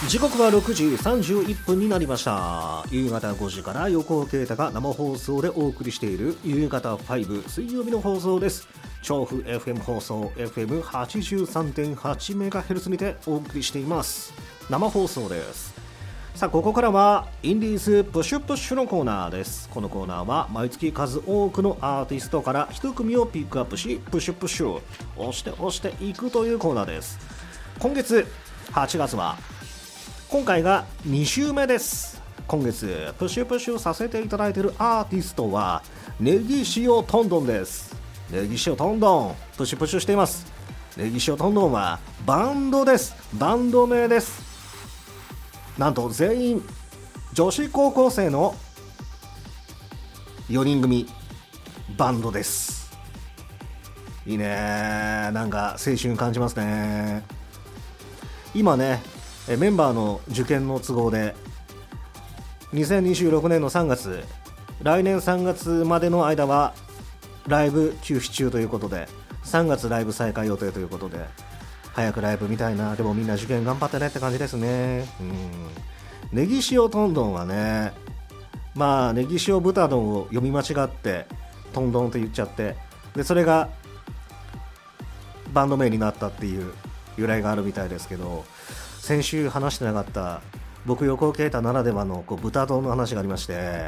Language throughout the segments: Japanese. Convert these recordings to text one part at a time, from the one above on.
時刻は6時31分になりました。夕方5時から横尾啓太が生放送でお送りしている夕方5水曜日の放送です。調布 FM 放送 FM83.8MHz にてお送りしています。生放送です。さあここからはインディーズプッシュプッシュのコーナーです。このコーナーは毎月数多くのアーティストから一組をピックアップしプッシュプッシュ押していくというコーナーです。今月8月は今回が2週目です。今月プッシュプッシュさせていただいているアーティストはネギ塩トンドンです。ネギ塩トンドンプッシュプッシュしています。ネギ塩トンドンはバンドです。バンド名です。なんと全員女子高校生の4人組バンドです。いいね、なんか青春感じますね。今ねメンバーの受験の都合で2026年の3月来年3月までの間はライブ休止中ということで、3月ライブ再開予定ということで、早くライブ見たいな。でもみんな受験頑張ってねって感じですね。ネギ塩トンドンはね、まあネギ塩豚丼を読み間違ってトンドンって言っちゃって、でそれがバンド名になったっていう由来があるみたいですけど、先週話してなかった僕横尾啓太ならではの豚丼の話がありまして、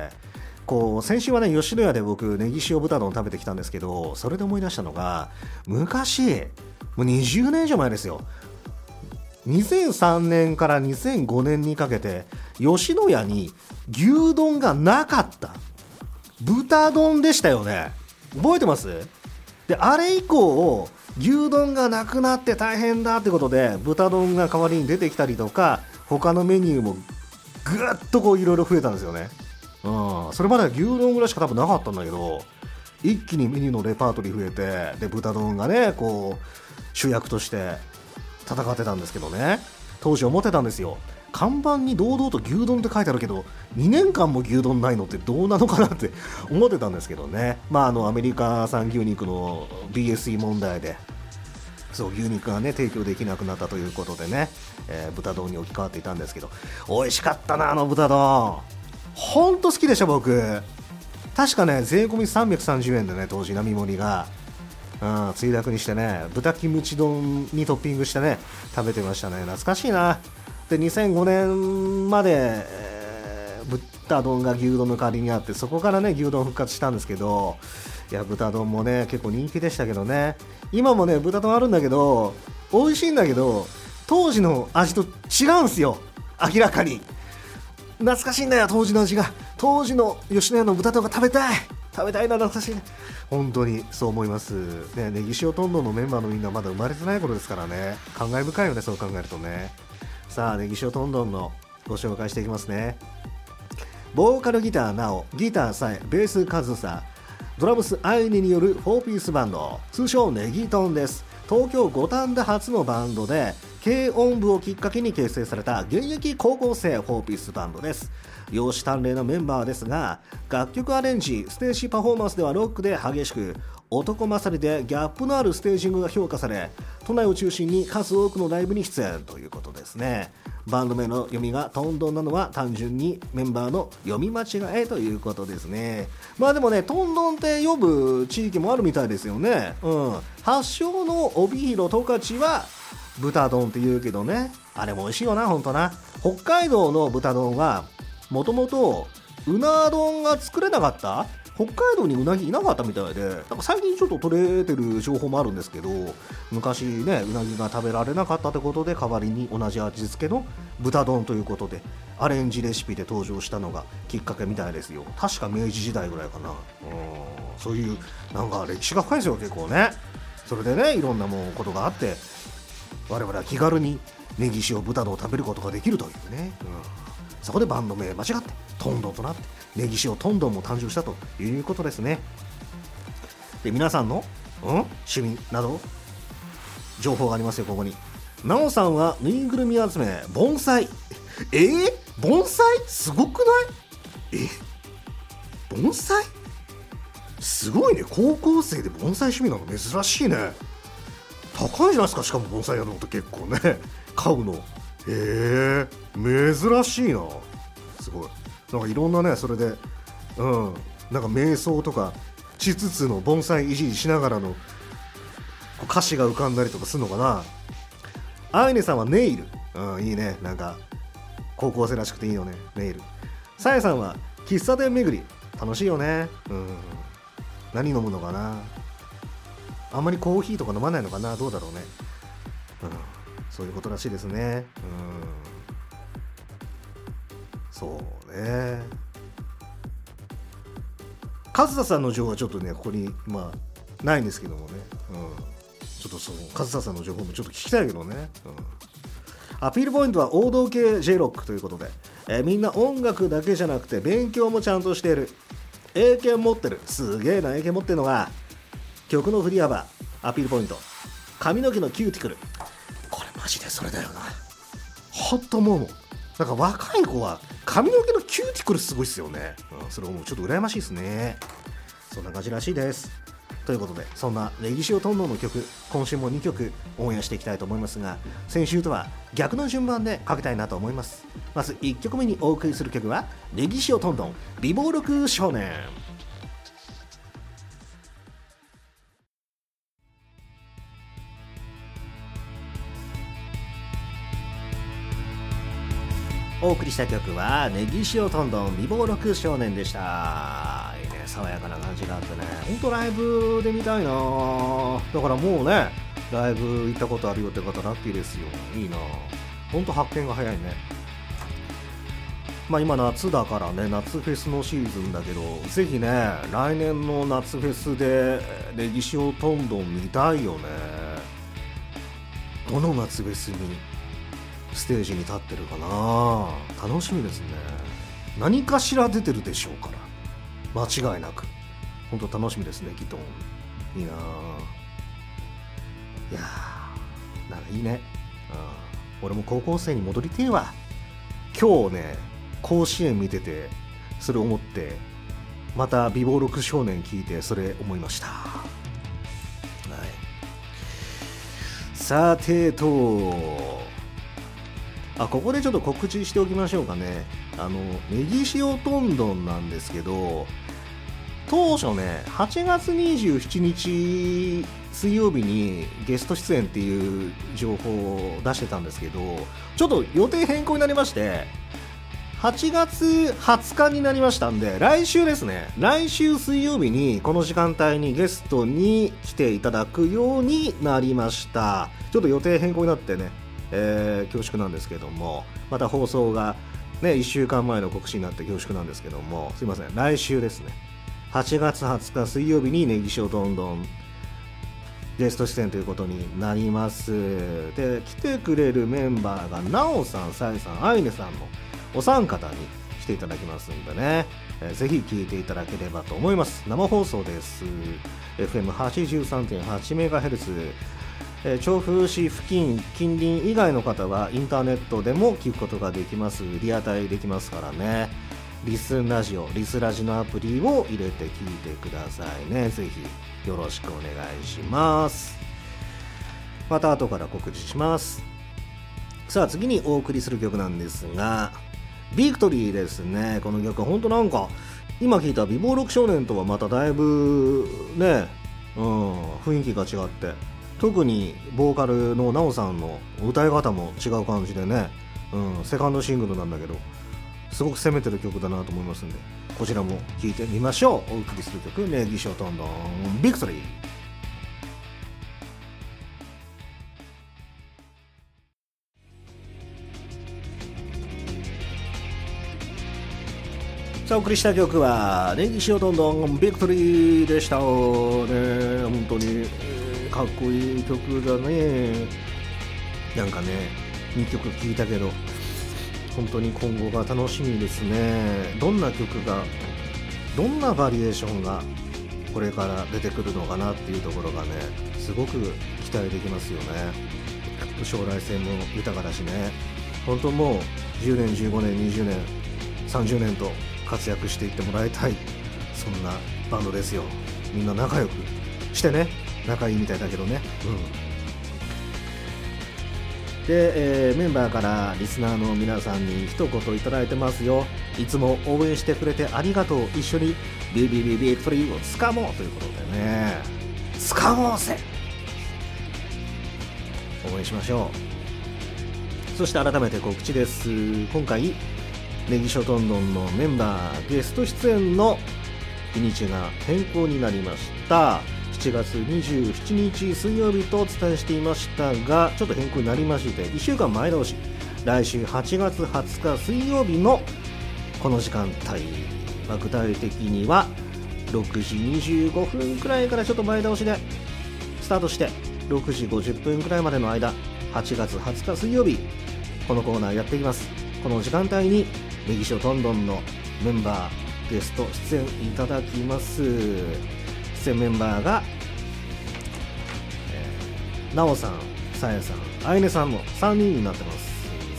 先週はね吉野家で僕ネギ塩豚丼食べてきたんですけど、それで思い出したのが昔もう20年以上前ですよ。2003年から2005年にかけて吉野家に牛丼がなかった豚丼でしたよね。覚えてます？であれ以降牛丼がなくなって大変だってことで豚丼が代わりに出てきたりとか、他のメニューもぐっといろいろ増えたんですよね。それまでは牛丼ぐらいしか多分なかったんだけど、一気にメニューのレパートリー増えて、で豚丼がね主役として戦ってたんですけどね。当時思ってたんですよ。看板に堂々と牛丼って書いてあるけど2年間も牛丼ないのってどうなのかなって思ってたんですけどね。アメリカ産牛肉の BSE 問題で牛肉がね提供できなくなったということでね、豚丼に置き換わっていたんですけど、美味しかったなあの豚丼。ほんと好きでした僕。確かね税込み330円でね、当時並盛りがつゆだくにしてね、豚キムチ丼にトッピングしてね食べてましたね。懐かしいな。で2005年まで、豚丼が牛丼の代わりにあって、そこからね牛丼復活したんですけど、いや豚丼もね結構人気でしたけどね。今もね豚丼あるんだけど美味しいんだけど、当時の味と違うんすよ。明らかに懐かしいんだよ当時の味が。当時の吉野家の豚丼が食べたいな、懐かしいね。本当にそう思いますね。ネギ塩トンドンのメンバーのみんなまだ生まれてない頃ですからね。感慨深いよね、そう考えるとね。さあネギ塩トンドンのご紹介していきますね。ボーカルギターなお、ギターさえ、ベースカズサ、ドラムスアイニによる4ピースバンド、通称ネギトンです。東京五反田初のバンドで軽音部をきっかけに結成された現役高校生4ピースバンドです。容姿端麗なメンバーですが、楽曲アレンジ、ステージパフォーマンスではロックで激しく、男勝りでギャップのあるステージングが評価され、都内を中心に数多くのライブに出演ということですね。バンド名の読みがトンドンなのは単純にメンバーの読み間違えということですね。でもねトンドンって呼ぶ地域もあるみたいですよね。発祥の帯広十勝は豚丼って言うけどね、あれも美味しいよなほんとな。北海道の豚丼はもともとうな丼が作れなかった、北海道にうなぎいなかったみたいで、なんか最近ちょっと取れてる情報もあるんですけど、昔ねうなぎが食べられなかったってことで代わりに同じ味付けの豚丼ということでアレンジレシピで登場したのがきっかけみたいですよ。確か明治時代ぐらいかな。そういうなんか歴史が深いですよ結構ね。それでねいろんなことがあって我々は気軽にネギ塩豚丼を食べることができるというね、そこでバンド名間違ってトンドンとなってネギ塩トンドンも誕生したということですね。で皆さんの、趣味など情報がありますよ。ここになおさんはぬいぐるみ集め盆栽。盆栽すごくない？盆栽すごいね。高校生で盆栽趣味なの珍しいね。高いじゃないですか。しかも盆栽やるのって結構ね買うの。 珍しいな。すごいなんかいろんなね、それでなんか瞑想とか地つつの盆栽いじりしながらの歌詞が浮かんだりとかするのかな。アイネさんはネイル、いいね、なんか高校生らしくていいよね、ネイル。さやさんは喫茶店巡り、楽しいよね。何飲むのかな。あんまりコーヒーとか飲まないのかな、どうだろうね。そういうことらしいですね。そうね。和田さんの情報はちょっとねここにないんですけどもね、ちょっとその和田さんの情報もちょっと聞きたいけどね。アピールポイントは王道系 J ロックということで、みんな音楽だけじゃなくて勉強もちゃんとしている。英検持ってる。すげえな、英検持ってるのが曲の振り幅。アピールポイント、髪の毛のキューティクル。これマジでそれだよな。ほんと思うもん。なんか若い子は髪の毛のキューティクルすごいっすよね。それもちょっと羨ましいですね。そんな感じらしいです。ということで、そんなネギ塩トンドンの曲、今週も2曲オンエアしていきたいと思いますが、先週とは逆の順番でかけたいなと思います。まず1曲目にお送りする曲はネギ塩トンドン美貌録少年。お送りした曲はネギ塩トンドン美貌録少年でした。いいね、爽やかな感じがあってね、ほんとライブで見たいな。だからもうね、ライブ行ったことあるよって方ラッキーですよ。いいな、ほんと発見が早いね。今夏だからね、夏フェスのシーズンだけど、ぜひね来年の夏フェスでネギ塩トンドン見たいよね。どの夏フェスにステージに立ってるかな。楽しみですね。何かしら出てるでしょうから間違いなく。本当楽しみですね。きっといいな。いやー、なんかいいね。俺も高校生に戻りてえわ。今日ね甲子園見ててそれ思って、また美貌録少年聞いてそれ思いました。はい、さてとここでちょっと告知しておきましょうかね。ネギ塩トンドンなんですけど、当初ね8月27日水曜日にゲスト出演っていう情報を出してたんですけど、ちょっと予定変更になりまして8月20日になりましたんで、来週ですね、来週水曜日にこの時間帯にゲストに来ていただくようになりました。ちょっと予定変更になってね、恐縮なんですけども、また放送がね1週間前の告知になって恐縮なんですけども、すいません、来週ですね、8月20日水曜日にネギ塩どんどんゲスト出演ということになります。で、来てくれるメンバーがなおさん、さえさん、あいねさんのお三方に来ていただきますんでね、ぜひ聞いていただければと思います。生放送です。 FM83.8MHz、調布市付近近隣以外の方はインターネットでも聞くことができます。リアタイできますからね。リスラジのアプリを入れて聞いてくださいね。ぜひよろしくお願いします。また後から告知します。さあ次にお送りする曲なんですが、ビクトリーですね。この曲は本当なんか今聴いた美貌録少年とはまただいぶね、雰囲気が違って、特にボーカルのナオさんの歌い方も違う感じでね、セカンドシングルなんだけどすごく攻めてる曲だなと思いますんで、こちらも聴いてみましょう。お送りする曲、ネギ塩トンドンビクトリー。さあお送りした曲はネギ塩どんどんビクトリーでしたね。本当に、かっこいい曲だね。なんかね2曲聴いたけど本当に今後が楽しみですね。どんな曲が、どんなバリエーションがこれから出てくるのかなっていうところがね、すごく期待できますよね。将来性も豊かだしね。本当もう10年15年20年30年と活躍していってもらいたい、そんなバンドですよ。みんな仲良くしてね。仲いいみたいだけどね。 で、メンバーからリスナーの皆さんに一言いただいてますよ。いつも応援してくれてありがとう。一緒にビクトリーをつかもうということでね、つかもうぜ、応援しましょう。そして改めて告知です。今回ネギショトンドンのメンバーゲスト出演の日にちが変更になりました。7月27日水曜日とお伝えしていましたが、ちょっと変更になりまして1週間前倒し、来週8月20日水曜日のこの時間帯、具体的には6時25分くらいからちょっと前倒しでスタートして、6時50分くらいまでの間、8月20日水曜日このコーナーやっていきます。この時間帯にネギショトンドンのメンバーゲスト出演いただきます。出演メンバーが、なおさん、さやさん、あいねさんの3人になってます。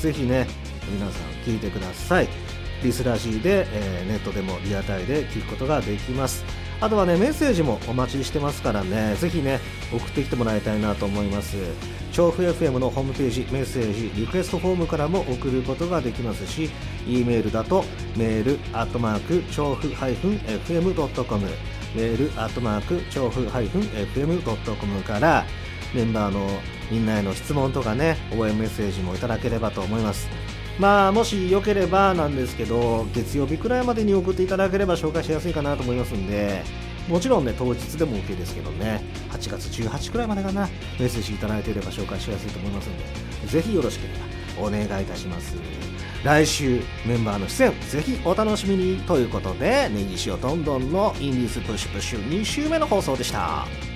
ぜひね、皆さん聞いてください。リスラジーで、ネットでもリアタイで聞くことができます。あとはね、メッセージもお待ちしてますからね、ぜひね、送ってきてもらいたいなと思います。調布 FM のホームページ、メッセージ、リクエストフォームからも送ることができますし、E メールだと、メール@調布-fm.com、メール調布-fm.com から、メンバーのみんなへの質問とかね、応援メッセージもいただければと思います。もしよければなんですけど、月曜日くらいまでに送っていただければ紹介しやすいかなと思いますんで、もちろんね、当日でも OK ですけどね、8月18くらいまでかな、メッセージいただいていれば紹介しやすいと思いますんで、ぜひよろしければお願いいたします。来週メンバーの出演ぜひお楽しみにということで、ネギシオトンドンのインディーズプッシュプッシュ2週目の放送でした。